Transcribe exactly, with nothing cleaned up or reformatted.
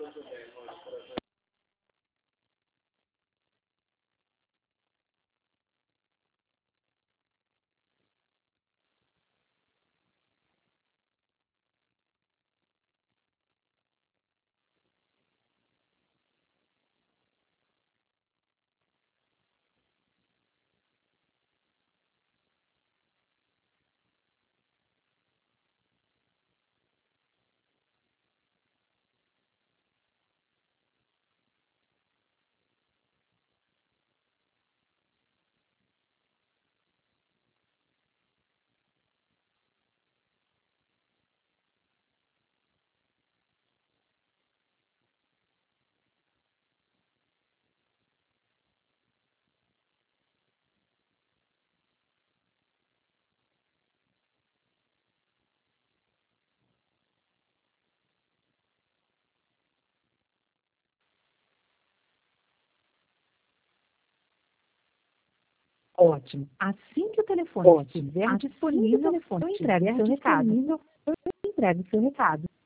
Ótimo. Assim que o telefone estiver disponível, eu entrego o seu recado. Eu entrego o seu recado.